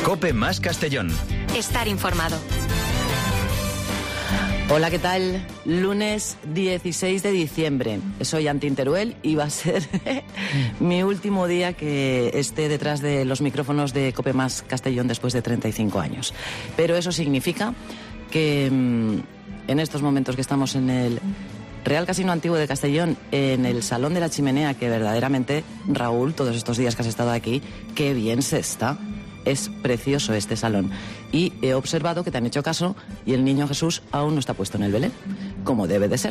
COPE más Castellón. Estar informado. Hola, ¿qué tal? Lunes 16 de diciembre. Soy Antin Teruel y va a ser mi último día que esté detrás de los micrófonos de COPE más Castellón después de 35 años. Pero eso significa que en estos momentos que estamos en el Real Casino Antiguo de Castellón, en el Salón de la Chimenea, que verdaderamente, Raúl, todos estos días que has estado aquí, qué bien se está. Es precioso este salón. Y he observado que te han hecho caso y el niño Jesús aún no está puesto en el Belén, como debe de ser.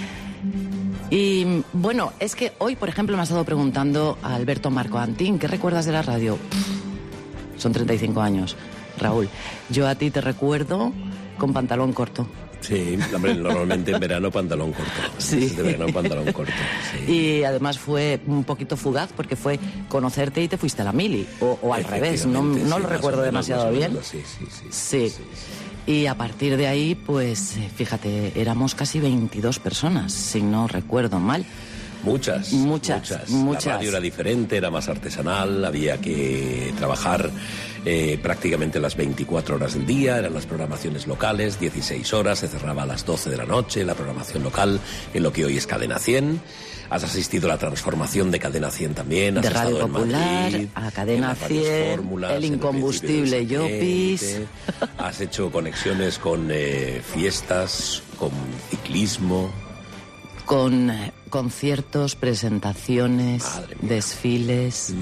Y bueno, es que hoy, por ejemplo, me ha estado preguntando a Alberto Marco Antín, ¿qué recuerdas de la radio? Son 35 años, Raúl. Yo a ti te recuerdo con pantalón corto. Sí, hombre, normalmente en verano pantalón corto. Sí. De verano pantalón corto. Sí. Y además fue un poquito fugaz porque fue conocerte y te fuiste a la mili. O al revés, no lo recuerdo demasiado bien. Sí. Y a partir de ahí, pues fíjate, éramos casi 22 personas, si no recuerdo mal. Muchas. La radio era diferente, era más artesanal, había que trabajar prácticamente las 24 horas del día, eran las programaciones locales, 16 horas, se cerraba a las 12 de la noche, la programación local en lo que hoy es Cadena 100. Has asistido a la transformación de Cadena 100 también, has de Radio estado Popular, en Madrid, a Cadena 100, fórmulas, el incombustible Llopis. Has hecho conexiones con fiestas, con ciclismo... Con conciertos, presentaciones, desfiles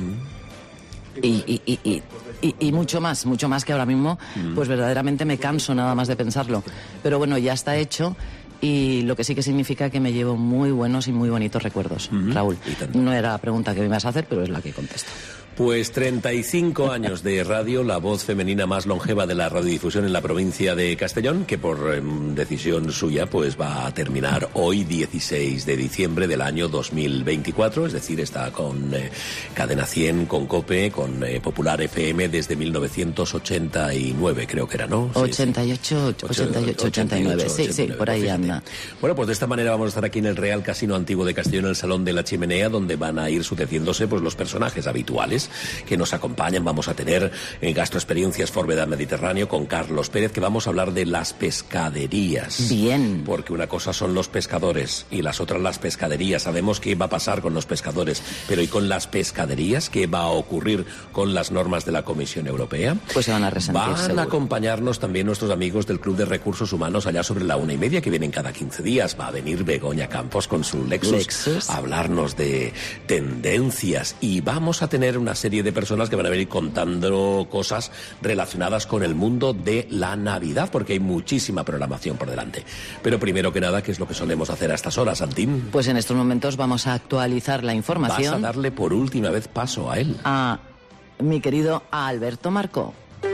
y mucho más que ahora mismo, pues verdaderamente me canso nada más de pensarlo. Pero bueno, ya está hecho y lo que sí que significa que me llevo muy buenos y muy bonitos recuerdos, Raúl. No era la pregunta que me ibas a hacer, pero es la que contesto. Pues 35 años de radio, la voz femenina más longeva de la radiodifusión en la provincia de Castellón, que por decisión suya pues va a terminar hoy, 16 de diciembre del año 2024, es decir, está con Cadena 100, con COPE, con Popular FM desde 1989, creo que era, ¿no? 88, 89, sí, por ahí anda. Bueno, pues de esta manera vamos a estar aquí en el Real Casino Antiguo de Castellón, en el Salón de la Chimenea, donde van a ir sucediéndose pues los personajes habituales que nos acompañan. Vamos a tener Gastroexperiencias Forvedad Mediterráneo con Carlos Pérez, que vamos a hablar de las pescaderías. Bien. Porque una cosa son los pescadores y las otras las pescaderías. Sabemos qué va a pasar con los pescadores, pero ¿y con las pescaderías? ¿Qué va a ocurrir con las normas de la Comisión Europea? Pues se van a resentir, Van seguro. a acompañarnos también nuestros amigos del Club de Recursos Humanos allá sobre la 1:30, que vienen cada 15 días. Va a venir Begoña Campos con su Lexus a hablarnos de tendencias y vamos a tener una serie de personas que van a venir contando cosas relacionadas con el mundo de la Navidad, porque hay muchísima programación por delante. Pero primero que nada, ¿qué es lo que solemos hacer a estas horas, Antín? Pues en estos momentos vamos a actualizar la información. Vas a darle por última vez paso a él. A mi querido Alberto Marco.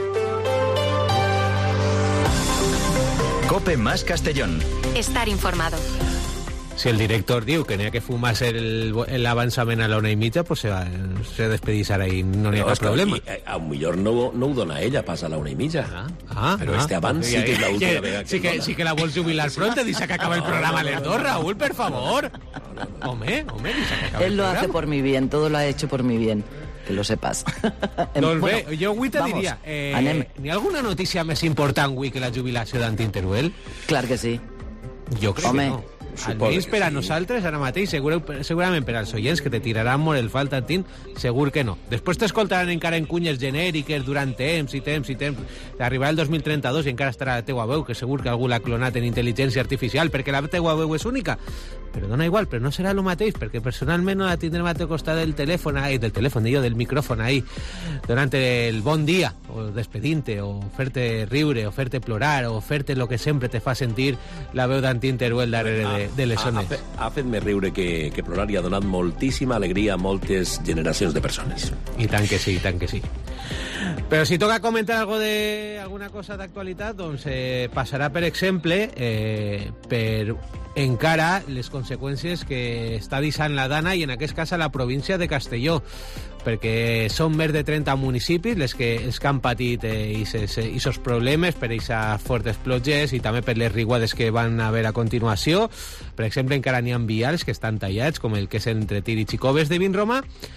COPE más Castellón. Estar informado. Si el director diu que n'hi ha que fumar-se l'avançament a l'1:30, pues se despedís ara i no n'hi ha cap problema. A un millor no ho dona ella pas a la 1:30. Però este abans sí que és l'última vegada que sí que la vols jubilar pronto, deixa que acabe el programa a les 2, Raúl, per favor. Home, deixa que acabe el programa. Él lo hace por mi bien, todo lo ha hecho por mi bien. Que lo sepas. Doncs bé, jo avui te diria, n'hi ha alguna notícia més important avui que la jubilació d'Antín Teruel? Clar que sí. Jo crec que no. Almenys per a nosaltres ara mateix, segurament per als oients que te tiraran molt el falt, Antín, segur que no. Després t'escoltaran encara en cunyes genèriques durant temps. Arribarà el 2032 i encara estarà la teua veu, que segur que algú l'ha clonat en intel·ligència artificial, perquè la teua veu és única. Però dona igual, però no serà el mateix, perquè personalment no la tindrem a teu costat del micròfon ahí, durant el bon dia, o despedint-te, o fer-te riure, o fer-te plorar, o fer-te lo que sempre te fa sentir la veu d'Antín Teruel darrere de les ones. Ha fet més riure que plorar i ha donat moltíssima alegria a moltes generacions de persones. I tant que sí, i tant que sí. Però si toca comentar alguna cosa d'actualitat, doncs passarà, per exemple, per encara les conseqüències que està deixant la Dana i en aquest cas a la província de Castelló, perquè són més de 30 municipis els que han patit aquests problemes per aquestes fortes pluges i també per les riuades que van haver a continuació. Per exemple, encara n'hi ha vials que estan tallats, com el que és entre Tir i Xicoves de Vinromà,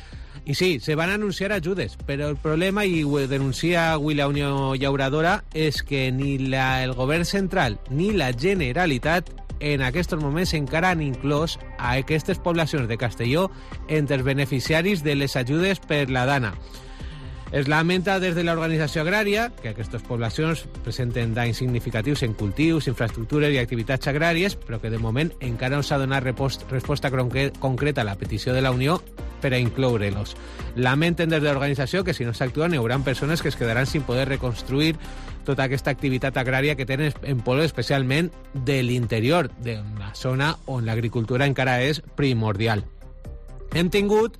I sí, se van anunciar ajudes, però el problema, i ho denuncia avui la Unió Llauradora, és que ni el govern central ni la Generalitat en aquests moments encara han inclòs a aquestes poblacions de Castelló entre els beneficiaris de les ajudes per la dana. Es lamenta des de l'organització agrària que aquestes poblacions presenten danys significatius en cultius, infraestructures i activitats agràries, però que de moment encara no s'ha donat resposta concreta a la petició de la Unió per a incloure-los. Lamenten des de l'organització que si no s'actua n'hi haurà persones que es quedaran sin poder reconstruir tota aquesta activitat agrària que tenen en pobles especialment de l'interior, d'una zona on l'agricultura encara és primordial. Hem tingut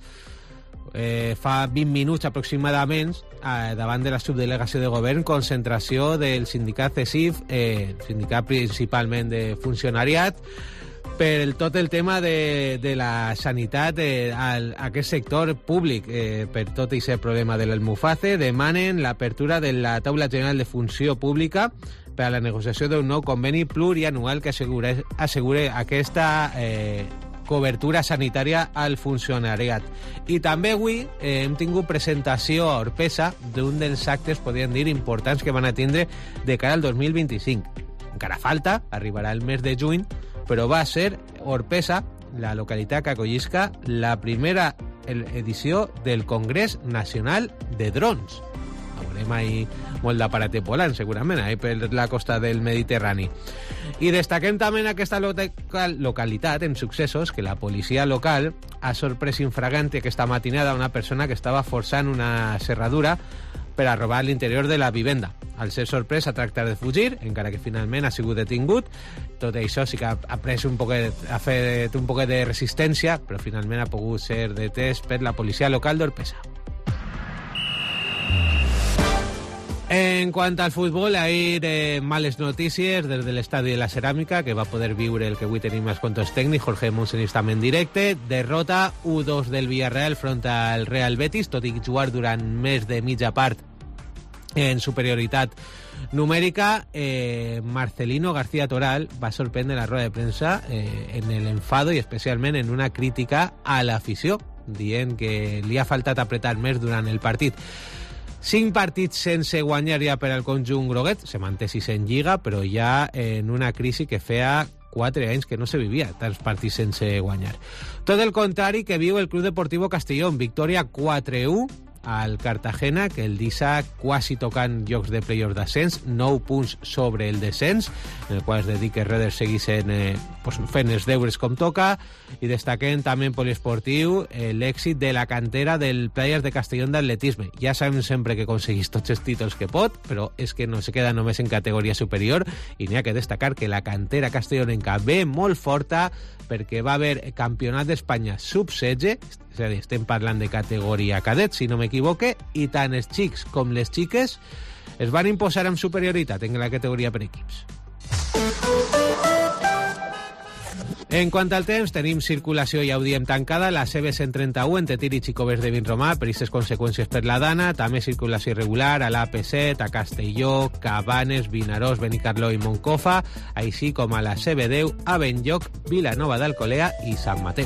fa 20 minuts aproximadament davant de la subdelegació de govern concentració del sindicat CESIF, sindicat principalment de funcionariat, per tot el tema de la sanitat a aquest sector públic. Per tot aquest problema de l'Almuface demanen l'apertura de la taula general de funció pública per a la negociació d'un nou conveni plurianual que assegure aquesta cobertura sanitària al funcionariat. I també avui hem tingut presentació a Orpesa d'un dels actes, podríem dir, importants que van a tindre de cara al 2025. Encara falta, arribarà el mes de juny, però va ser Orpesa, la localitat que acollisca la primera edició del Congrés Nacional de Drons. Veurem ahí molt d'aparatet volant, segurament, ahí per la costa del Mediterrani. I destaquem també en aquesta localitat, en successos, que la policia local ha sorprès infragante aquesta matinada una persona que estava forçant una serradura per a robar l'interior de la vivenda. Al ser sorprès a tractar de fugir, encara que finalment ha sigut detingut. Tot això sí que ha fet un poc de resistència, però finalment ha pogut ser detès per la policia local d'Orpesa. En quant al futbol, ahir males notícies des de l'estadi de la Ceràmica, que va poder viure el que avui tenim als contos tècnics. Jorge Monsenís també en directe. Derrota 1-2 del Villarreal front al Real Betis, tot i jugar durant més de mitja part en superioritat numèrica. Marcelino García Toral va sorprendre la roda de premsa en l'enfado i especialment en una crítica a l'afició, dient que li ha faltat apretar més durant el partit. 5 partits sense guanyar ja per al conjunt groguet, se manté 6 en Lliga, però ja en una crisi que feia 4 anys que no se vivia tants partits sense guanyar. Tot el contrari que viu el Club Deportivo Castellón, victòria 4-1 al Cartagena, que el deixa quasi tocant llocs de playoff d'ascens, 9 punts sobre el descens, en el qual es dedica Reders seguissin fent els deures com toca, i destaquen també en poliesportiu l'èxit de la cantera del Players de Castellón d'atletisme. Ja sabem sempre que aconseguís tots els títols que pot, però és que no se queda només en categoria superior, i n'hi ha que destacar que la cantera castellonenca ve molt forta, perquè va haver campionat d'Espanya sub-16, és a dir, estem parlant de categoria cadet, si no m'equivoque, i tant els xics com les xiques es van imposar amb superioritat en la categoria per equips. En quant al temps, tenim circulació, ja ho diem, tancada, la CB131 entre Tírig i Coves de Vinromà, per aquestes conseqüències per la Dana, també circulació irregular a l'AP7, a Castelló, Cabanes, Vinaròs, Benicarló i Moncofa, així com a la CB10 a Benlloc, Vilanova d'Alcolea i Sant Mateu.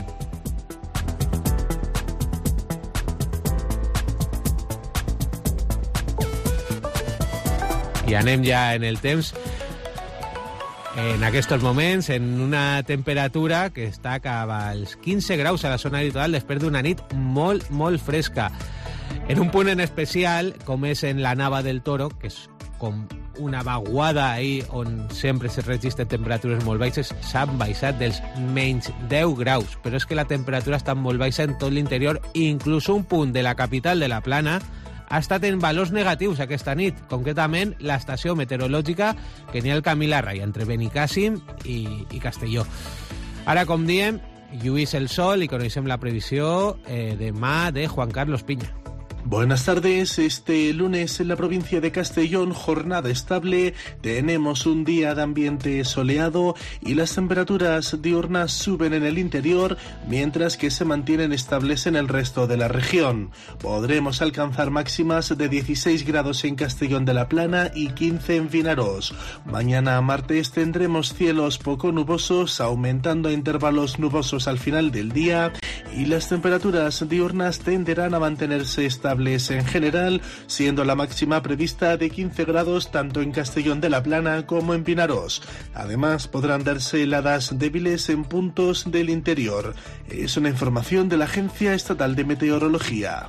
I anem ja en el temps. En aquests moments, en una temperatura que està cap als 15 graus a la zona litoral després d'una nit molt, molt fresca. En un punt en especial, com és en la Nava del Toro, que és com una vaguada ahí on sempre se registren temperatures molt baixes, s'han baixat dels menys 10 graus. Però és que la temperatura està molt baixa en tot l'interior, inclús un punt de la capital de la Plana ha estat en valors negatius aquesta nit, concretament l'estació meteorològica que n'hi ha al Camí la Raya, entre Benicàssim i Castelló. Ara, com diem, lluís el sol i coneixem la previsió demà de Juan Carlos Piña. Buenas tardes. Este lunes en la provincia de Castellón, jornada estable. Tenemos un día de ambiente soleado y las temperaturas diurnas suben en el interior, mientras que se mantienen estables en el resto de la región. Podremos alcanzar máximas de 16 grados en Castellón de la Plana y 15 en Vinarós. Mañana martes tendremos cielos poco nubosos, aumentando a intervalos nubosos al final del día, y las temperaturas diurnas tenderán a mantenerse estables en general, siendo la máxima prevista de 15 grados tanto en Castellón de la Plana como en Vinarós. Además, podrán darse heladas débiles en puntos del interior. Es una información de la Agencia Estatal de Meteorología.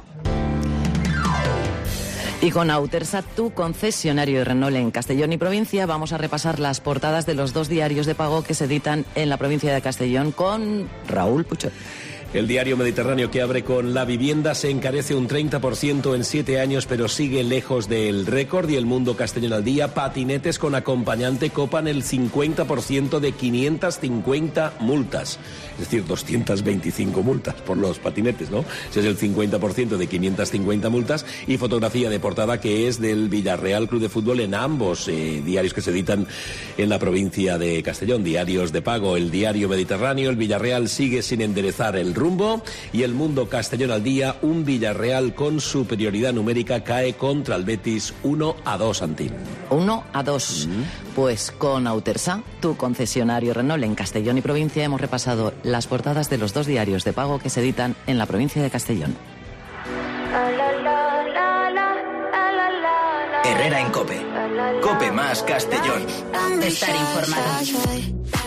Y con Autersa, tu concesionario de Renault en Castellón y provincia, vamos a repasar las portadas de los 2 diarios de pago que se editan en la provincia de Castellón con Raúl Puchot. El diario Mediterráneo, que abre con: la vivienda se encarece un 30% en 7 años, pero sigue lejos del récord. Y El Mundo Castellón al día: patinetes con acompañante copan el 50% de 550 multas. Es decir, 225 multas por los patinetes, ¿no? Ese es el 50% de 550 multas. Y fotografía de portada que es del Villarreal Club de Fútbol en ambos diarios que se editan en la provincia de Castellón. Diarios de pago: el diario Mediterráneo, el Villarreal sigue sin enderezar el rumbo, y El Mundo Castellón al día: un Villarreal con superioridad numérica cae contra el Betis 1-2, Antín. 1-2. Pues con Autersa, tu concesionario Renault en Castellón y provincia, hemos repasado las portadas de los 2 diarios de pago que se editan en la provincia de Castellón. Herrera en COPE. COPE más Castellón. Estar informado.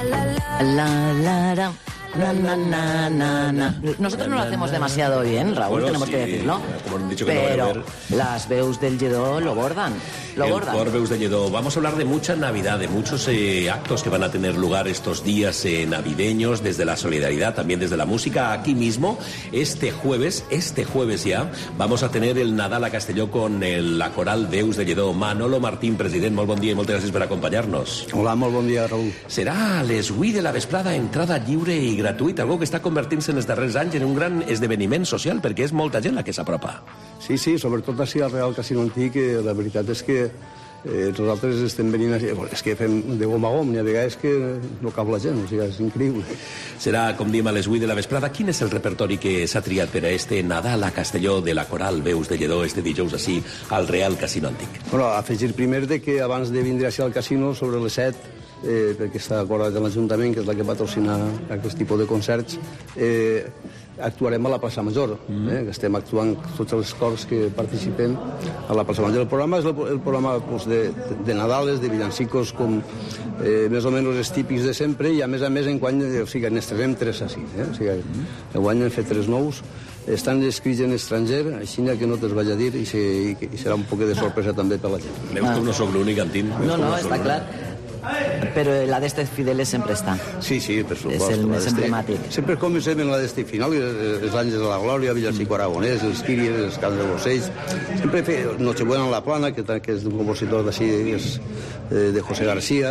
Nosotros no lo hacemos demasiado bien, Raúl, bueno, tenemos que decirlo. Como han dicho que pero no las veus del Lledó lo bordan. Por veus del Lledó. Vamos a hablar de mucha Navidad, de muchos actos que van a tener lugar estos días navideños, desde la solidaridad, también desde la música. Aquí mismo, este jueves ya, vamos a tener el Nadal a Castelló con la coral Veus del Lledó. Manolo Martín, president, molt bon dia i moltes gràcies per acompanyar-nos. Hola, molt bon dia, Raúl. Serà a les 8 de la vesprada, entrada lliure i gratuïta, algo que està convertint-se en els darrers anys en un gran esdeveniment social, perquè és molta gent la que s'apropa. Sí, sobretot així al Real Casino Antic, la veritat és que nosaltres estem venint així, és que fem de gom a gom, i a vegades que no cap la gent, o sigui, és increïble. Serà, com diem, a les 8 de la vesprada. Quin és el repertori que s'ha triat per a este Nadal a Castelló de la coral Veus de Lledó este dijous així al Real Casino Antic? Bueno, afegir primer de que abans de vindre així al casino sobre les 7, perquè està acordat de l'Ajuntament, que és la que patrocina aquest tipus de concerts, actuarem a la plaça Major, que estem actuant tots els cors que participen a la plaça Major. El programa és el programa de Nadales, de villancicos, com més o menys els típics de sempre, i a més enguany, o sigui, n'estrenem 3 així, o sigui, enguany hem fet 3 nous, estan escrits en estranger, així que no te'ls vaig a dir, i serà un poc de sorpresa també per la gent. Veus que no soc l'únic, Antín? No, està clar. Pero la de este Fideles siempre está. Sí, per supuesto. És el més emblemàtic. Sempre comencem en la d'este final, els anys de la glòria, Villancico Aragonès, els Quiries, els Cants de l'Ocells. Sempre fe Nochebuena en la Plana, que és d'un compositor d'ací, de José García,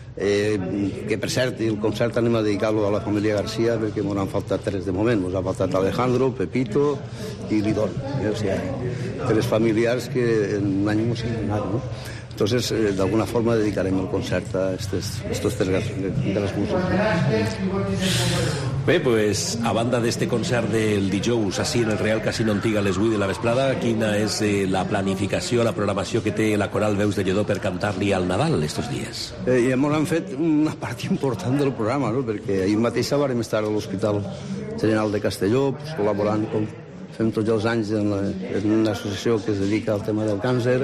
que per cert, el concert anem a dedicar-lo a la família García, perquè m'ho han faltat 3 de moment. M'ho ha faltat Alejandro, Pepito i Lidón. O sigui, 3 familiars que en un any m'ho siguen anat, no? Entonces, de alguna forma dedicarem el concert a estos 3 grans músics. Bé, pues, a banda d'este concert del dijous, així en el Real Casino Antic a les 8 de la vesprada, quina és la planificació, la programació que té la coral Veus de Lledó per cantar-li al Nadal estos dies? Ja ens han fet una part important del programa, no? Perquè ahir mateix vam estar a l'Hospital General de Castelló, pues, col·laborant, com fem tots els anys, en una associació que es dedica al tema del càncer.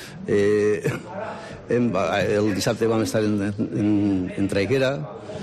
El dissabte vam estar en Traiguera,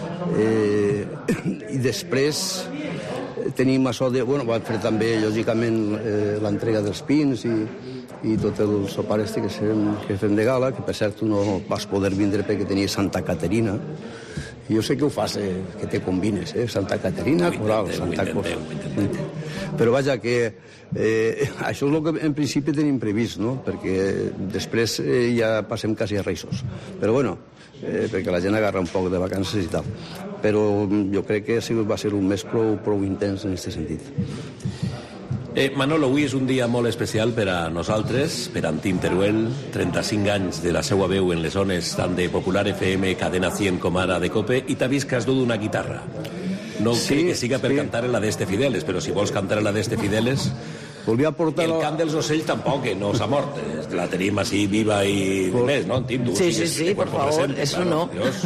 i després tenim això de... Bueno, vam fer també, lògicament, l'entrega dels pins i tot el sopar este que fem de gala, que per cert tu no vas poder vindre perquè tenia Santa Caterina. I jo sé que ho fas, que te combines, Santa Caterina, coral, Santa Cosa. Però vaja, que això és el que en principi tenim previst, no? Perquè després ja passem quasi a Reis. Però bueno, perquè la gent agarra un poc de vacances i tal. Però jo crec que va ser un mes prou intens en aquest sentit. Manolo, avui és un dia molt especial per a nosaltres, per a Antín Teruel, 35 anys de la seva veu en les zones tant de Popular FM, Cadena 100 com ara de COPE, i t'ha vist que has dut una guitarra. No crec que siga per cantar en la d'Este Fideles, però si vols cantar en la d'Este Fideles... El cant dels ocells tampoc, que no s'ha mort. La tenim així viva i més, no? Sí, por favor, eso no.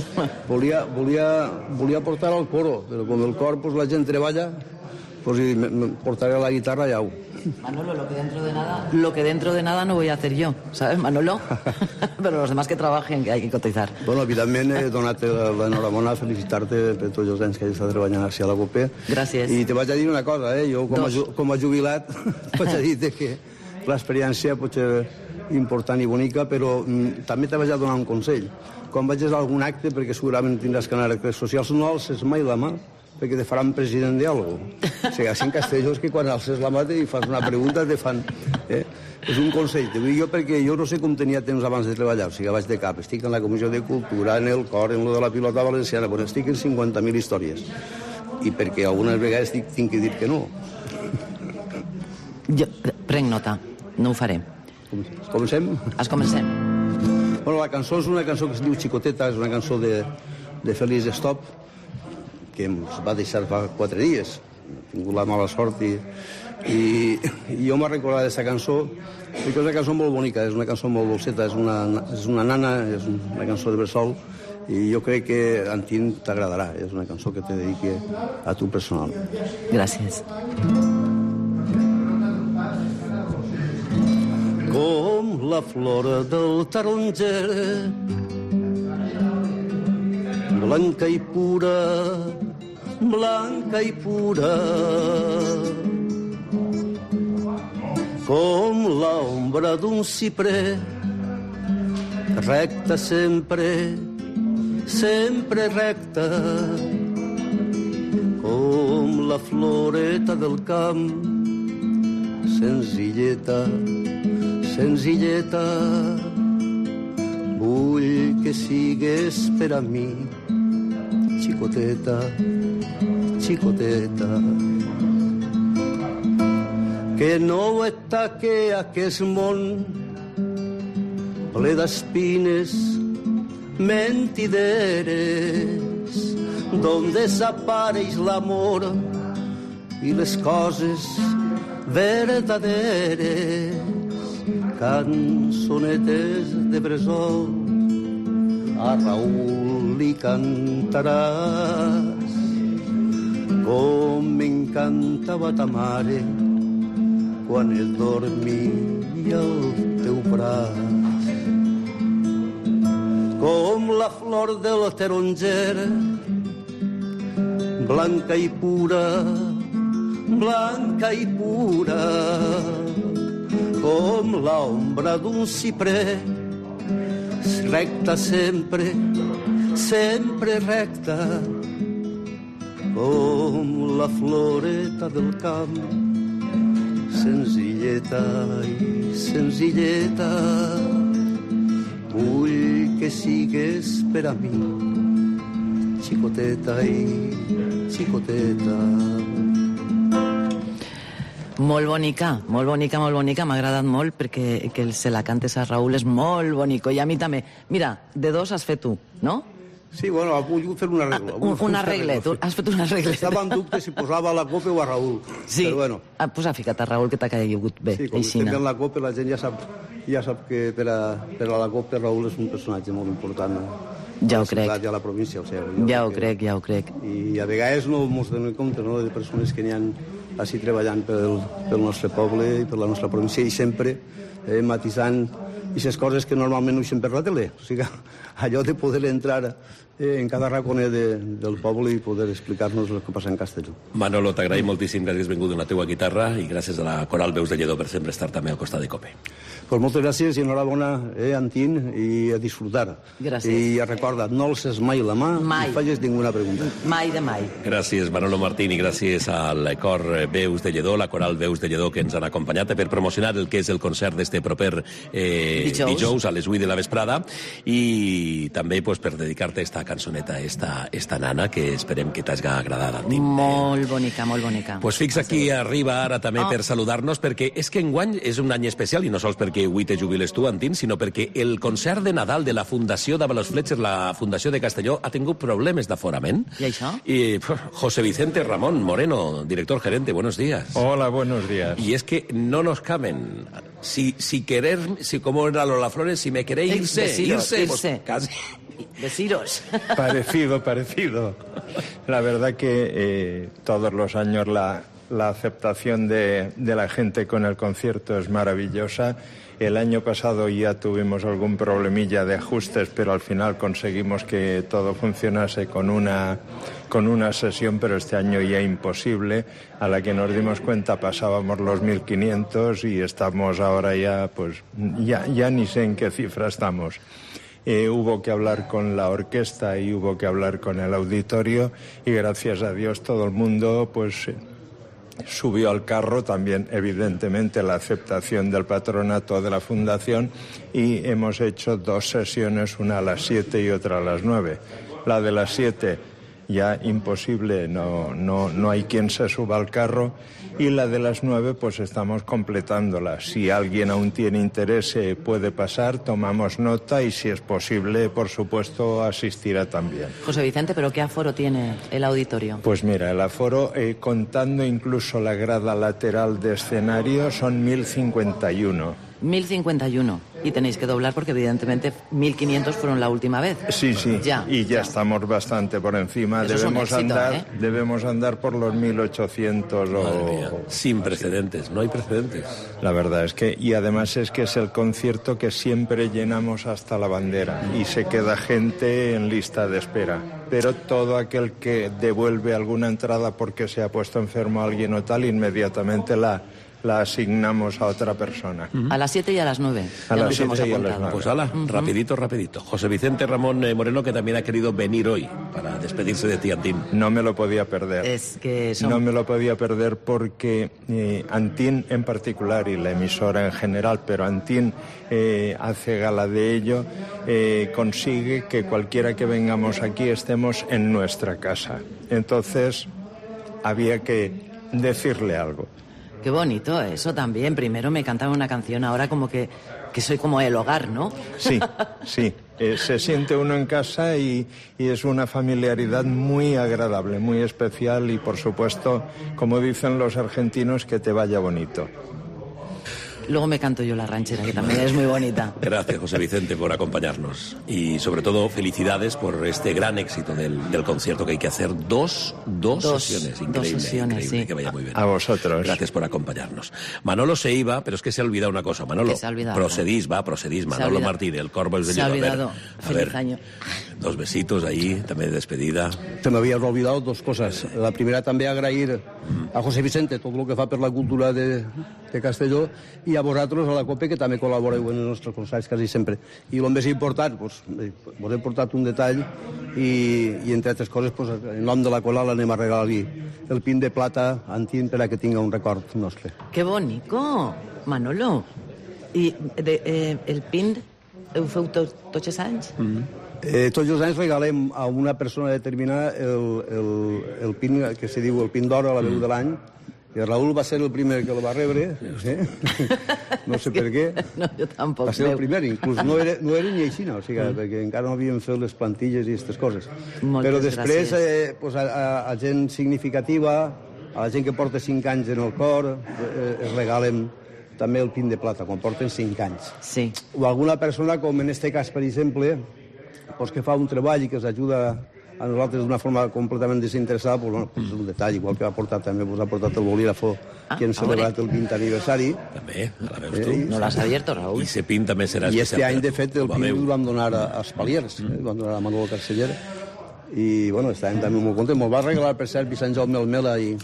Volia portar al coro, però com el cor la gent treballa, portaré la guitarra i au. Manolo, lo que dentro de nada no voy a hacer yo, ¿sabes, Manolo? Pero los demás que trabajen, que hay que cotizar. Bueno, evidentment he donat l'enhorabona, felicitar-te per tots els anys que has estat treballant a la COPE. Gràcies. I te vaig a dir una cosa, jo com a jubilat vaig a dir que l'experiència pot ser important i bonica, però també te vaig a donar un consell. Quan vagis a algun acte, perquè segurament tindràs que anar a actes socials, no alces mai la mà, perquè te faran president d'algo. O sigui, així en Castelló és que quan alces la mà i fas una pregunta te fan... És un consell, te dic jo, perquè jo no sé com tenia temps abans de treballar, o sigui, vaig de cap, estic en la Comissió de Cultura, en el cor, en lo de la pilota valenciana, però estic en 50.000 històries. I perquè algunes vegades tinc que dir que no. Jo prenc nota, no ho faré. Comencem? Comencem. Bueno, la cançó és una cançó que es diu Xicoteta, és una cançó de Félix Stop, que ens va deixar fa 4 dies. He tingut la mala sort i jo m'he recordat d'aquesta cançó perquè és una cançó molt bonica, és una cançó molt dolceta, és una nana, és una cançó de bressol i jo crec que Antín t'agradarà, és una cançó que te dedique a tu personal. Gràcies. Com la flor del taronger, blanca i pura, com l'ombra d'un ciprer, recta sempre, sempre recta, com la floreta del camp, senzilleta, senzilleta, vull que sigues per a mi, xicoteta, xicoteta, que no et taque aquest món ple d'espines mentideres, d'on desapareix l'amor i les coses verdaderes, cançonetes de bressol, a Raül li cantaràs, com m'encantava ta mare quan et dormia al teu braç. Com la flor del taronger, blanca i pura, blanca i pura, com l'ombra d'un ciprer, recta sempre, sempre recta, com la floreta del camp, senzilleta i senzilleta, vull que sigues per a mi, xicoteta i xicoteta. Molt bonica, molt bonica, molt bonica. M'ha agradat molt perquè que se la cantes a Raül és molt bonico. I a mi també. Mira, de 2 has fet tu, no? Sí, bueno, ha volgut fer un arreglo. Un arreglet, has fet un arreglet. Estava en dubte si posava a la COPE o a Raül. Sí, però bueno. Pues ha ficat a Raül, que t'ha caigut bé. Sí, quan estem en la COPE la gent ja sap que per a la COPE Raül és un personatge molt important. Ja ho crec. A la ciutat i a la província, o sigui. Ja ho crec. I a vegades no ens donem compte, no?, de persones que n'hi ha així treballant pel nostre poble i per la nostra província i sempre matisant aquestes coses que normalment no eixen per la tele. O sigui, allò de poder entrar en cada raconet del poble i poder explicar-nos el que passa en Castelló. Manolo, t'agraïm moltíssim que hagis vingut amb la teua guitarra i gràcies a la Coral Veus de Lledó per sempre estar també al costat de COPE. Pues moltes gràcies i enhorabona, Antín, i a disfrutar. Gràcies. I recorda, no alces mai la mà mai. I falles ninguna pregunta. Mai de mai. Gràcies, Manolo Martín, i gràcies al cor Veus de Lledó, la Coral Veus de Lledó, que ens han acompanyat per promocionar el que és el concert d'este proper dijous a les 8 de la vesprada, i també pues, per dedicar-te a esta la cançoneta esta nana, que esperem que t'hagi agradat, Antín. Molt bonica, molt bonica. Pues fix aquí arriba ara també per saludar-nos, perquè és que enguany és un any especial, i no sols perquè avui te jubiles tu, Antín, sinó perquè el concert de Nadal de la Fundació d'Avalos Fletcher, la Fundació de Castelló, ha tingut problemes d'aforament. ¿Y això? Y José Vicente Ramón Moreno, director gerente, buenos días. Hola, buenos días. Y es que no nos caben. Si como era Lola Flores, si me queréis irse. Pues casi. Deciros. Parecido. La verdad que todos los años la aceptación de la gente con el concierto es maravillosa. El año pasado ya tuvimos algún problemilla de ajustes, pero al final conseguimos que todo funcionase con una sesión, pero este año ya imposible. A la que nos dimos cuenta pasábamos los 1.500 y estamos ahora ya, pues ya ni sé en qué cifra estamos. Hubo que hablar con la orquesta y hubo que hablar con el auditorio, y gracias a Dios todo el mundo pues subió al carro, también evidentemente la aceptación del patronato de la fundación, y hemos hecho 2 sesiones, una a las 7 y otra a las 9. La de las 7 ya imposible, no hay quien se suba al carro, y la de las 9 pues estamos completándola. Si alguien aún tiene interés puede pasar, tomamos nota, y si es posible, por supuesto, asistirá también. José Vicente, ¿pero qué aforo tiene el auditorio? Pues mira, el aforo, contando incluso la grada lateral de escenario, son 1.051. 1.051. Y tenéis que doblar porque evidentemente 1.500 fueron la última vez. Sí. Ya estamos bastante por encima. Eso Debemos andar por los 1.800 sin precedentes, no hay precedentes. La verdad es que, y además es que es el concierto que siempre llenamos hasta la bandera y se queda gente en lista de espera. Pero todo aquel que devuelve alguna entrada porque se ha puesto enfermo a alguien o tal, inmediatamente la asignamos a otra persona. A las 7 y a las 9. A las 7 y a las 9. Pues hala, rapidito. José Vicente Ramón Moreno, que también ha querido venir hoy para despedirse de ti, Antín. No me lo podía perder. Es que no me lo podía perder porque Antín en particular y la emisora en general, pero Antín hace gala de ello, consigue que cualquiera que vengamos aquí estemos en nuestra casa. Entonces había que decirle algo. Qué bonito eso también. Primero me cantaba una canción, ahora como que soy como el hogar, ¿no? Sí. Se siente uno en casa y es una familiaridad muy agradable, muy especial, y por supuesto, como dicen los argentinos, que te vaya bonito. Luego me canto yo la ranchera, que también es muy bonita. Gracias, José Vicente, por acompañarnos. Y sobre todo, felicidades por este gran éxito del concierto, que hay que hacer dos sesiones. Increíble, sí. Que vaya muy bien. A vosotros. Gracias por acompañarnos. Manolo se iba, pero es que se ha olvidado una cosa. Manolo, procedís, Manolo Martín, el Corvo el Señor. Se ha olvidado. Feliz año. 2 besitos ahí, també de despedida. Te m'havies oblidat 2 coses. La primera, també agrair a José Vicente tot el que fa per la cultura de Castelló, i a vosaltres, a la COPE, que també col·laboreu en els nostres concerts quasi sempre. I el més important, vos he portat un detall, i entre altres coses, en nom de la Cola l'anem a regalar-li el pin de plata a Antín per a que tinga un record nostre. ¡Qué bonito, Manolo! I el pin ho feu tots els anys? Tots els anys regalem a una persona determinada el pin que se diu el pin d'or a la veu de l'any, i Raúl va ser el primer que el va rebre, no sé per què. No, jo tampoc. Va ser el primer, inclús no era ni així, o sigui, perquè encara no havíem fet les plantilles i aquestes coses. Però després, a gent significativa, a la gent que porta 5 anys en el cor, es regalen també el pin de plata, quan porten 5 anys. Sí. O alguna persona, com en aquest cas, per exemple, que fa un treball i que ens ajuda a nosaltres d'una forma completament desinteressada, és un detall, igual que ha portat el bolígrafo que hem celebrat el 20 aniversari. També, a la veus tu. No l'has abierto, Raúl. I ese pin també serà especial. I este any, de fet, el pin el vam donar a Espaliers, el vam donar a Manuel Carceller, i estàvem també molt contents. Me'l va regalar, per cert, Vicent Jaume Almela i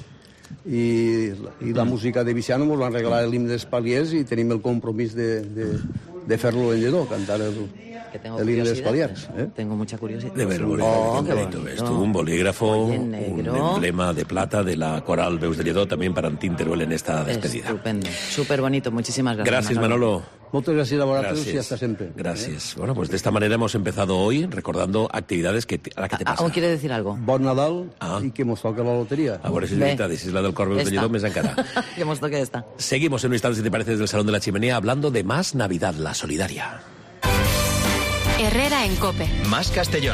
la música de Viciano, ens van regalar l'himne d'Espaliers, i tenim el compromís de fer-lo en lledó, cantar Que tengo el Illes Balears. Tengo mucha curiosidad. De ver, qué bonito. Esto, un bolígrafo, un emblema de plata de la coral Veus de Lledó, también para Antín Teruel en esta despedida. Estupendo, súper bonito. Muchísimas gracias. Gracias, Manolo. Muchas gracias a vosotros y hasta siempre. Gracias. Bueno, pues de esta manera hemos empezado hoy recordando actividades que a la que te pasa. ¿Aún quiere decir algo? Bon Nadal i que mos toca la loteria. A veure si és veritat, i si és la del Cor Veus de Lledó, més encara. Que mos toque esta. Seguimos en un instante, si te parece, desde el Salón de la Chimenea, hablando de Más Navidad, la solidaria. Herrera en COPE. Más Castellón.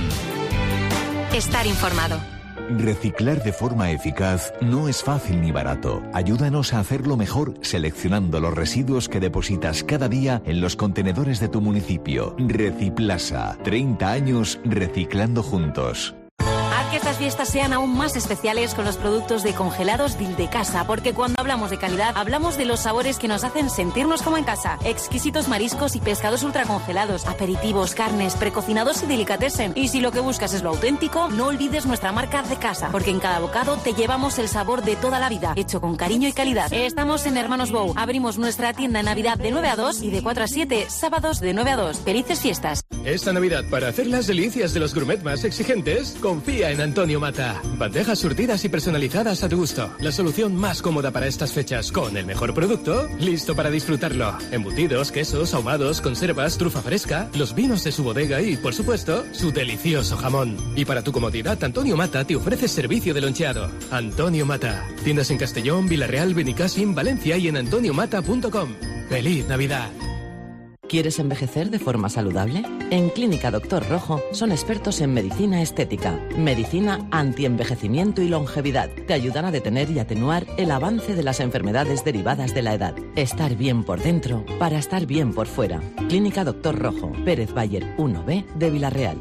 Estar informado. Reciclar de forma eficaz no es fácil ni barato. Ayúdanos a hacerlo mejor seleccionando los residuos que depositas cada día en los contenedores de tu municipio. Reciplasa. 30 años reciclando juntos. Haz que estas fiestas sean aún más especiales con los productos de congelados Dildecasa, porque cuando hablamos de calidad, hablamos de los sabores que nos hacen sentirnos como en casa. Exquisitos mariscos y pescados ultracongelados, aperitivos, carnes, precocinados y delicatessen. Y si lo que buscas es lo auténtico, no olvides nuestra marca de casa, porque en cada bocado te llevamos el sabor de toda la vida, hecho con cariño y calidad. Estamos en Hermanos Bou. Abrimos nuestra tienda en Navidad de 9 a 2 y de 4 a 7, sábados de 9 a 2. Felices fiestas. Esta Navidad, para hacer las delicias de los gourmet más exigentes, confía en Antonio Mata. Bandejas surtidas y personalizadas a tu gusto. La solución más cómoda para estas fechas, con el mejor producto, listo para disfrutarlo. Embutidos, quesos, ahumados, conservas, trufa fresca, los vinos de su bodega y, por supuesto, su delicioso jamón. Y para tu comodidad, Antonio Mata te ofrece servicio de loncheado. Antonio Mata. Tiendas en Castellón, Villarreal, Benicàssim, Valencia y en antoniomata.com. ¡Feliz Navidad! ¿Quieres envejecer de forma saludable? En Clínica Doctor Rojo son expertos en medicina estética, medicina antienvejecimiento y longevidad. Te ayudan a detener y atenuar el avance de las enfermedades derivadas de la edad. Estar bien por dentro para estar bien por fuera. Clínica Doctor Rojo, Pérez Bayer 1B de Villarreal.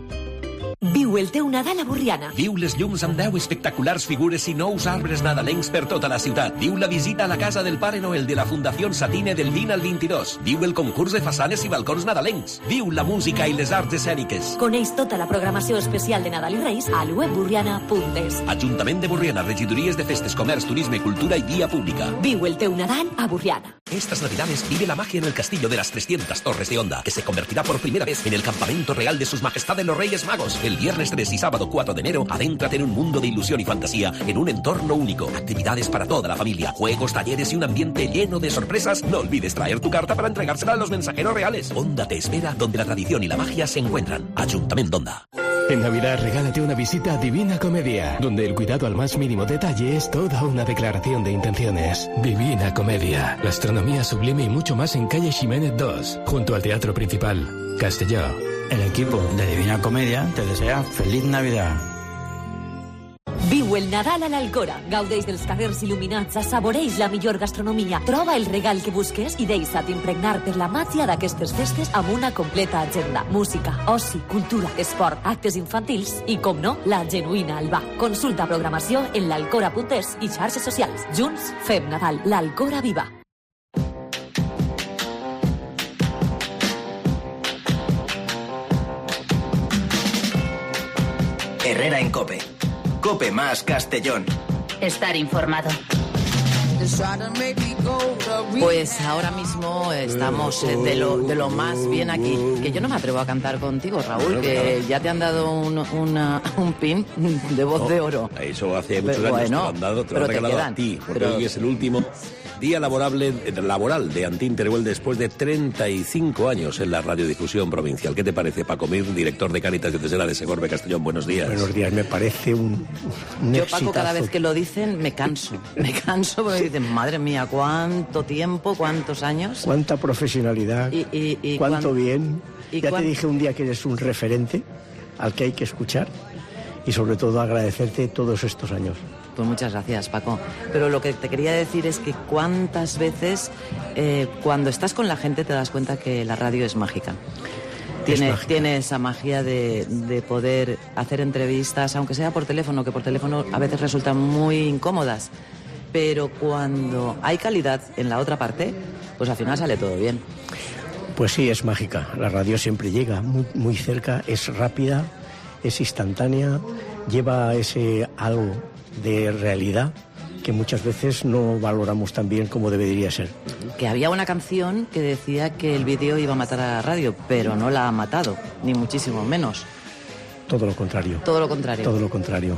Viu el teu Nadal a Borriana. Viu les llums amb 10 espectaculars figures i nous arbres nadalencs per tota la ciutat. Viu la visita a la casa del Pare Noel de la Fundació Satine del 20 al 22. Viu el concurs de façanes i balcons nadalencs. Viu la música i les arts escèniques. Coneix tota la programació especial de Nadal i Reis al web burriana.es. Ajuntament de Borriana, regidories de festes, comerç, turisme, cultura y vía pública. Viu el teu Nadal a Borriana. Estas Navidades vive la magia en el castillo de las 300 Torres de Onda, que se convertirá por primera vez en el campamento real de sus majestades los Reyes Magos. El viernes 3 y sábado 4 de enero, adéntrate en un mundo de ilusión y fantasía en un entorno único. Actividades para toda la familia, juegos, talleres y un ambiente lleno de sorpresas. No olvides traer tu carta para entregársela a los mensajeros reales. Onda te espera donde la tradición y la magia se encuentran. Ayuntamiento Onda. En Navidad regálate una visita a Divina Comedia, donde el cuidado al más mínimo detalle es toda una declaración de intenciones. Divina Comedia, gastronomía sublime y mucho más en calle Ximénez 2, junto al Teatro Principal, Castelló. El equipo de Divina Comedia te desea feliz Navidad. Viu el Nadal a l'Alcora. Gaudeix dels carrers il·luminats, assaboreix la millor gastronomia, troba el regal que busques i deixa't impregnar per la màgia d'aquestes festes amb una completa agenda. Música, oci, cultura, esport, actes infantils i, com no, la genuïna Albà. Consulta programació en l'alcora.es i xarxes socials. Junts fem Nadal. L'Alcora viva. Herrera en COPE. COPE más Castellón. Estar informado. Pues ahora mismo estamos de lo más bien aquí. Que yo no me atrevo a cantar contigo, Raúl, que ya te han dado un pin de voz de oro. Eso hace muchos años te lo han dado, te lo han regalado a ti, porque hoy es el último día laboral de Antín Teruel después de 35 años en la radiodifusión provincial. ¿Qué te parece, Paco Mir, director de Cáritas Diocesana de Segorbe, Castellón? Buenos días. Buenos días, me parece un Yo, Paco, cada vez que lo dicen me canso porque dicen, madre mía, cuánto tiempo, cuántos años. Cuánta profesionalidad, y cuánto bien. Ya te dije un día que eres un referente al que hay que escuchar y sobre todo agradecerte todos estos años. Pues muchas gracias, Paco. Pero lo que te quería decir es que cuántas veces cuando estás con la gente te das cuenta que la radio es mágica. Tiene esa magia de poder hacer entrevistas, aunque sea por teléfono, que por teléfono a veces resultan muy incómodas. Pero cuando hay calidad en la otra parte, pues al final sale todo bien. Pues sí, es mágica. La radio siempre llega muy, muy cerca, es rápida, es instantánea, lleva ese algo de realidad que muchas veces no valoramos tan bien como debería ser. Que había una canción que decía que el vídeo iba a matar a la radio, pero no la ha matado, ni muchísimo menos. Todo lo contrario. Todo lo contrario. Todo lo contrario.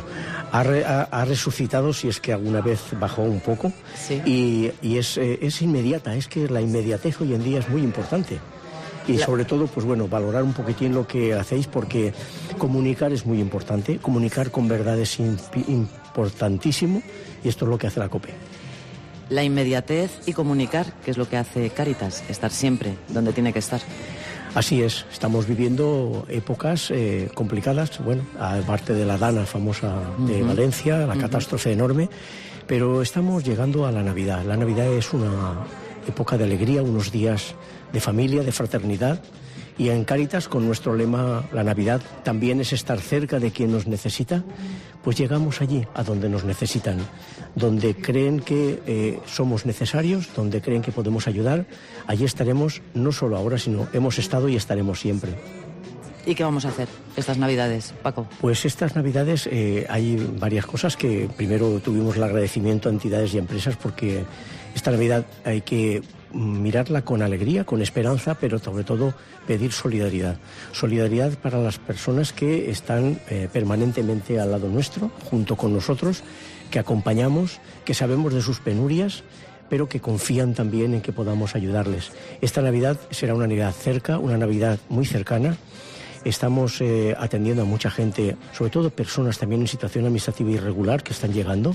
Ha resucitado, si es que alguna vez bajó un poco, sí. y es inmediata. Es que la inmediatez hoy en día es muy importante. Y sobre todo, pues bueno, valorar un poquitín lo que hacéis, porque comunicar es muy importante. Comunicar con verdad es importantísimo, y esto es lo que hace la COPE. La inmediatez y comunicar, que es lo que hace Cáritas, estar siempre donde tiene que estar. Así es, estamos viviendo épocas complicadas, bueno, aparte de la Dana famosa de Valencia, la catástrofe enorme, pero estamos llegando a la Navidad. La Navidad es una época de alegría, unos días de familia, de fraternidad, y en Cáritas, con nuestro lema, la Navidad también es estar cerca de quien nos necesita, pues llegamos allí, a donde nos necesitan, donde creen que somos necesarios, donde creen que podemos ayudar. Allí estaremos, no solo ahora, sino hemos estado y estaremos siempre. ¿Y qué vamos a hacer estas Navidades, Paco? Pues estas Navidades hay varias cosas. Que primero tuvimos el agradecimiento a entidades y empresas, porque esta Navidad hay que mirarla con alegría, con esperanza, pero sobre todo pedir solidaridad. Solidaridad para las personas que están permanentemente al lado nuestro, junto con nosotros, que acompañamos, que sabemos de sus penurias, pero que confían también en que podamos ayudarles. Esta Navidad será una Navidad cerca, una Navidad muy cercana. Estamos atendiendo a mucha gente, sobre todo personas también en situación administrativa irregular que están llegando.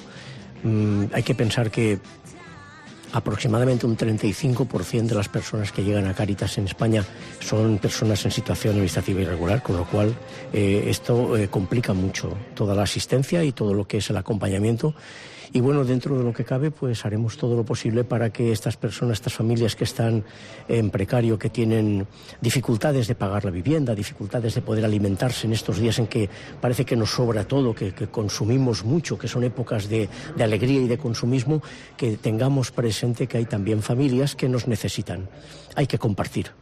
Hay que pensar que aproximadamente un 35% de las personas que llegan a Cáritas en España son personas en situación administrativa irregular, con lo cual esto complica mucho toda la asistencia y todo lo que es el acompañamiento. Y bueno, dentro de lo que cabe, pues haremos todo lo posible para que estas personas, estas familias que están en precario, que tienen dificultades de pagar la vivienda, dificultades de poder alimentarse en estos días en que parece que nos sobra todo, que consumimos mucho, que son épocas de alegría y de consumismo, que tengamos presente que hay también familias que nos necesitan. Hay que compartir.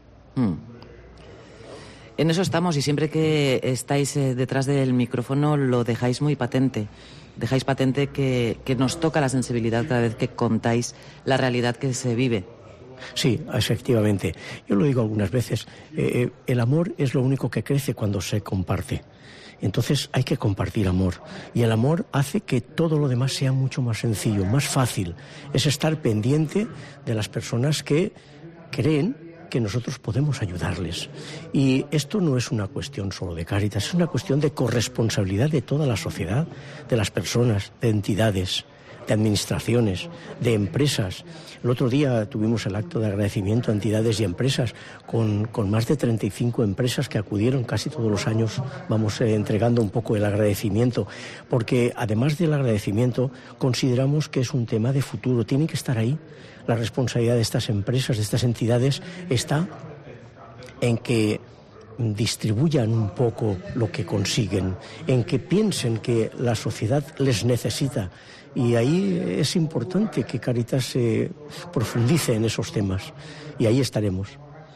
En eso estamos, y siempre que estáis detrás del micrófono lo dejáis muy patente. Dejáis patente que nos toca la sensibilidad cada vez que contáis la realidad que se vive. Sí, efectivamente. Yo lo digo algunas veces, el amor es lo único que crece cuando se comparte. Entonces hay que compartir amor. Y el amor hace que todo lo demás sea mucho más sencillo, más fácil. Es estar pendiente de las personas que creen que nosotros podemos ayudarles. Y esto no es una cuestión solo de Cáritas, es una cuestión de corresponsabilidad de toda la sociedad, de las personas, de entidades, de administraciones, de empresas. El otro día tuvimos el acto de agradecimiento a entidades y empresas con más de 35 empresas que acudieron. Casi todos los años vamos entregando un poco el agradecimiento, porque además del agradecimiento consideramos que es un tema de futuro, tiene que estar ahí. La responsabilidad de estas empresas, de estas entidades, está en que distribuyan un poco lo que consiguen, en que piensen que la sociedad les necesita. Y ahí es importante que Cáritas se profundice en esos temas. Y ahí estaremos.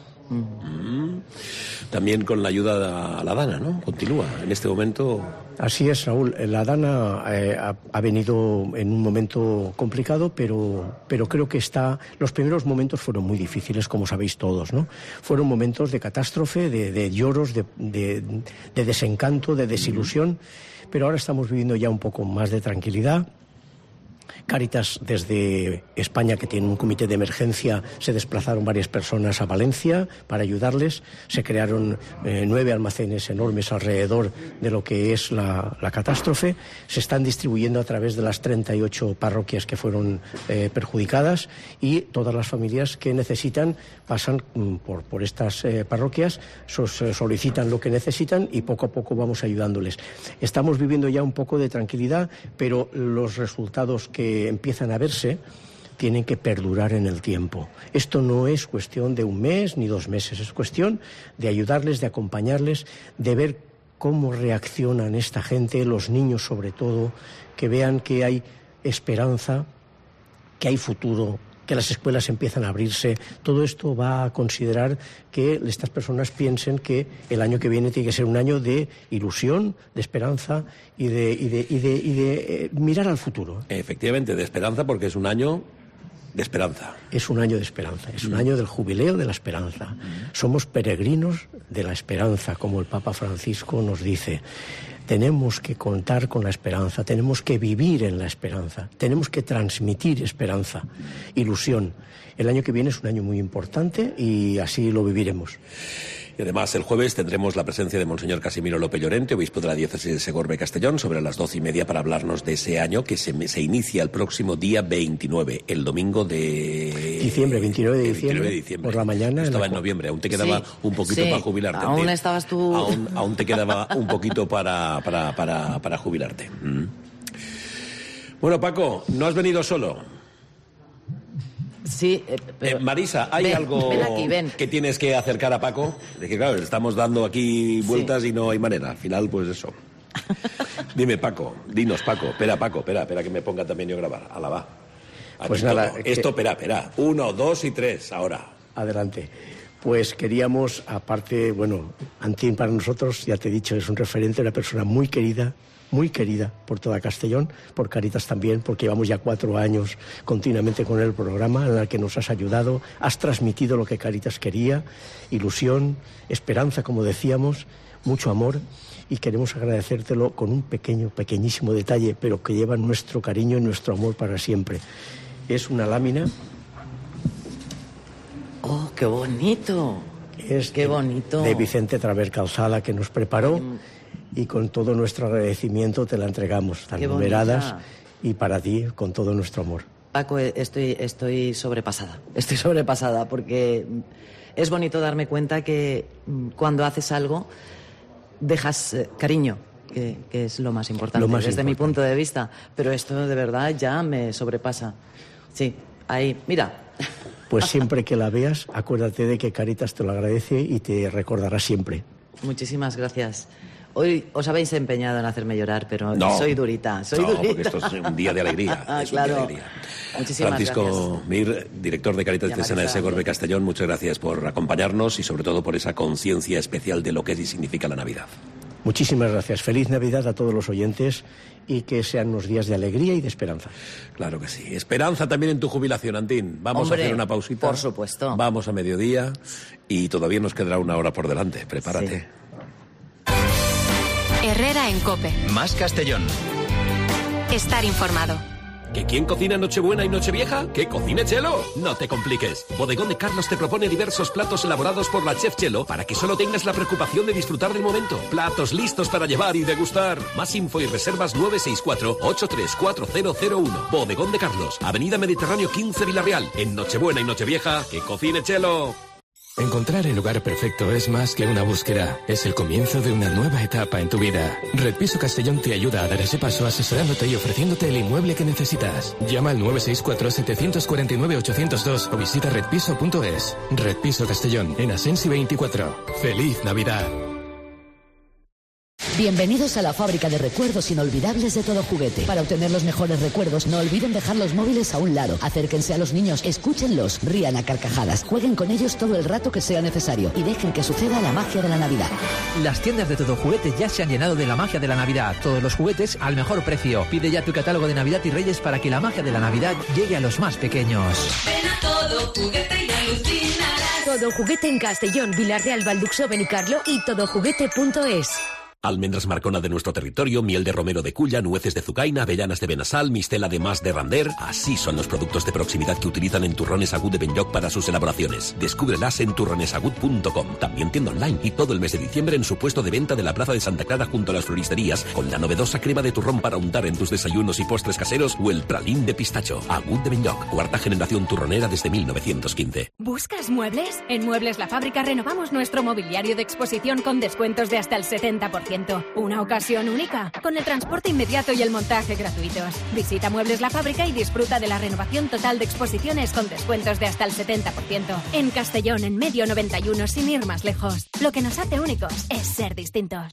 También con la ayuda a la Dana, ¿no? Continúa en este momento. Así es, Raúl. La Dana ha venido en un momento complicado, pero creo que los primeros momentos fueron muy difíciles, como sabéis todos, ¿no? Fueron momentos de catástrofe, de lloros, de desencanto, de desilusión, pero ahora estamos viviendo ya un poco más de tranquilidad. Cáritas, desde España, que tiene un comité de emergencia, se desplazaron varias personas a Valencia para ayudarles. Se crearon 9 almacenes enormes alrededor de lo que es la catástrofe. Se están distribuyendo a través de las 38 parroquias que fueron perjudicadas, y todas las familias que necesitan pasan por estas parroquias, solicitan lo que necesitan y poco a poco vamos ayudándoles. Estamos viviendo ya un poco de tranquilidad, pero los resultados que empiezan a verse tienen que perdurar en el tiempo. Esto no es cuestión de un mes ni 2 meses, es cuestión de ayudarles, de acompañarles, de ver cómo reaccionan esta gente, los niños sobre todo, que vean que hay esperanza, que hay futuro, que las escuelas empiezan a abrirse. Todo esto va a considerar que estas personas piensen que el año que viene tiene que ser un año de ilusión, de esperanza y de mirar al futuro. Efectivamente, de esperanza, porque es un año de esperanza. Es un año de esperanza, es un año del jubileo de la esperanza. Somos peregrinos de la esperanza, como el Papa Francisco nos dice. Tenemos que contar con la esperanza, tenemos que vivir en la esperanza, tenemos que transmitir esperanza, ilusión. El año que viene es un año muy importante y así lo viviremos. Y además, el jueves tendremos la presencia de Monseñor Casimiro López Llorente, obispo de la diócesis de Segorbe-Castellón, sobre las 12:30 para hablarnos de ese año que se inicia el próximo día 29, el domingo de... Diciembre, 29 de diciembre, por la mañana. Estaba en noviembre, aún te quedaba un poquito para jubilarte. Aún estabas tú... Aún te quedaba un poquito para jubilarte. Bueno, Paco, no has venido solo. Sí, pero... Marisa, ¿hay algo que tienes que acercar a Paco? De que claro, estamos dando aquí vueltas y no hay manera. Al final, pues eso. Dime, Paco, dinos, Paco. Espera que me ponga también yo a grabar. Ala, va. Pues nada. Esto, espera. 1, 2 y 3, ahora. Adelante. Pues queríamos, aparte, bueno, Antín para nosotros, ya te he dicho, es un referente, una persona muy querida por toda Castellón, por Cáritas también, porque llevamos ya 4 años continuamente con el programa en el que nos has ayudado, has transmitido lo que Cáritas quería, ilusión, esperanza, como decíamos, mucho amor, y queremos agradecértelo con un pequeñísimo detalle, pero que lleva nuestro cariño y nuestro amor para siempre. Es una lámina. ¡Oh, qué bonito! ¡Qué bonito! De Vicente Traver Calzada, que nos preparó. Y con todo nuestro agradecimiento te la entregamos, tan numeradas, y para ti, con todo nuestro amor. Paco, estoy sobrepasada, porque es bonito darme cuenta que cuando haces algo dejas cariño, que es lo más importante desde mi punto de vista. Pero esto de verdad ya me sobrepasa. Sí, ahí, mira. Pues siempre que la veas, acuérdate de que Cáritas te lo agradece y te recordará siempre. Muchísimas gracias. Hoy os habéis empeñado en hacerme llorar, pero soy durita. Porque esto es un día de alegría. Claro. Muchísimas Francisco Mir, director de Cáritas Diocesana de Segorbe-Castellón, muchas gracias por acompañarnos y sobre todo por esa conciencia especial de lo que es y significa la Navidad. Muchísimas gracias. Feliz Navidad a todos los oyentes y que sean unos días de alegría y de esperanza. Claro que sí. Esperanza también en tu jubilación, Antín. Vamos a hacer una pausita. Por supuesto. Vamos a mediodía y todavía nos quedará 1 hora por delante. Prepárate. Sí. Herrera en COPE. Más Castellón. Estar informado. ¿Que quién cocina Nochebuena y Nochevieja? ¡Que cocine Chelo! No te compliques. Bodegón de Carlos te propone diversos platos elaborados por la chef Chelo para que solo tengas la preocupación de disfrutar del momento. Platos listos para llevar y degustar. Más info y reservas 964-834001. Bodegón de Carlos, Avenida Mediterráneo 15 Villarreal. En Nochebuena y Nochevieja, ¡que cocine Chelo! Encontrar el lugar perfecto es más que una búsqueda, es el comienzo de una nueva etapa en tu vida. Red Piso Castellón te ayuda a dar ese paso asesorándote y ofreciéndote el inmueble que necesitas. Llama al 964-749-802 o visita redpiso.es. Red Piso Castellón, en Asensi 24. ¡Feliz Navidad! Bienvenidos a la fábrica de recuerdos inolvidables de Todo Juguete. Para obtener los mejores recuerdos, no olviden dejar los móviles a un lado. Acérquense a los niños, escúchenlos, rían a carcajadas, jueguen con ellos todo el rato que sea necesario y dejen que suceda la magia de la Navidad. Las tiendas de Todo Juguete ya se han llenado de la magia de la Navidad. Todos los juguetes al mejor precio. Pide ya tu catálogo de Navidad y Reyes para que la magia de la Navidad llegue a los más pequeños. Ven a Todo Juguete y alucinarás. Todo Juguete en Castellón, Villarreal, Valduxó, Benicarlo y todojuguete.es. Almendras Marcona de nuestro territorio, miel de romero de Culla, nueces de Zucaina, avellanas de Benasal, mistela de Mas de Rander. Así son los productos de proximidad que utilizan en Turrones Agut de Benlloc para sus elaboraciones. Descúbrelas en turronesagut.com. También tienda online y todo el mes de diciembre en su puesto de venta de la Plaza de Santa Clara junto a las floristerías con la novedosa crema de turrón para untar en tus desayunos y postres caseros o el pralín de pistacho. Agut de Benlloc, 4ª generación turronera desde 1915. ¿Buscas muebles? En Muebles La Fábrica renovamos nuestro mobiliario de exposición con descuentos de hasta el 70%. Una ocasión única, con el transporte inmediato y el montaje gratuitos. Visita Muebles La Fábrica y disfruta de la renovación total de exposiciones con descuentos de hasta el 70%. En Castellón, en Medio 91, sin ir más lejos. Lo que nos hace únicos es ser distintos.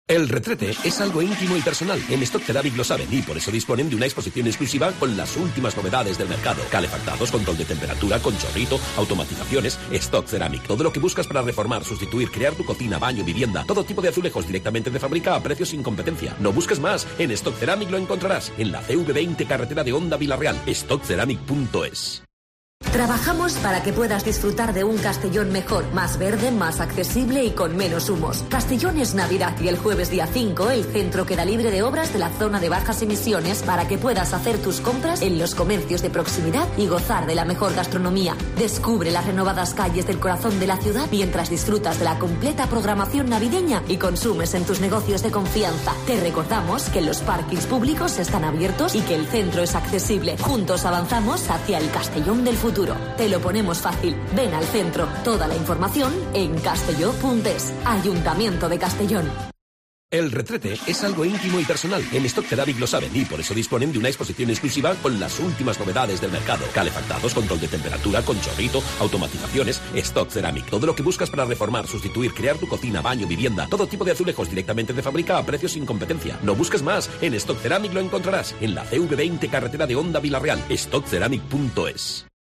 El retrete es algo íntimo y personal. En Stock Ceramic lo saben y por eso disponen de una exposición exclusiva con las últimas novedades del mercado. Calefactados, control de temperatura, con chorrito, automatizaciones. Stock Ceramic. Todo lo que buscas para reformar, sustituir, crear tu cocina, baño, vivienda. Todo tipo de azulejos directamente de fábrica a precios sin competencia. No busques más. En Stock Ceramic lo encontrarás. En la CV20 carretera de Honda Villarreal. StockCeramic.es. Trabajamos para que puedas disfrutar de un Castellón mejor, más verde, más accesible y con menos humos. Castellón es Navidad y el jueves día 5 el centro queda libre de obras de la zona de bajas emisiones para que puedas hacer tus compras en los comercios de proximidad y gozar de la mejor gastronomía. Descubre las renovadas calles del corazón de la ciudad mientras disfrutas de la completa programación navideña y consumes en tus negocios de confianza. Te recordamos que los parkings públicos están abiertos y que el centro es accesible. Juntos avanzamos hacia el Castellón del futuro. Te lo ponemos fácil. Ven al centro. Toda la información en castelló.es. Ayuntamiento de Castellón. El retrete es algo íntimo y personal. En Stock Ceramic lo saben y por eso disponen de una exposición exclusiva con las últimas novedades del mercado. Calefactados, control de temperatura, con chorrito, automatizaciones. Stock Ceramic. Todo lo que buscas para reformar, sustituir, crear tu cocina, baño, vivienda. Todo tipo de azulejos directamente de fábrica a precios sin competencia. No busques más. En Stock Ceramic lo encontrarás. En la CV20 carretera de Honda Villarreal. StockCeramic.es.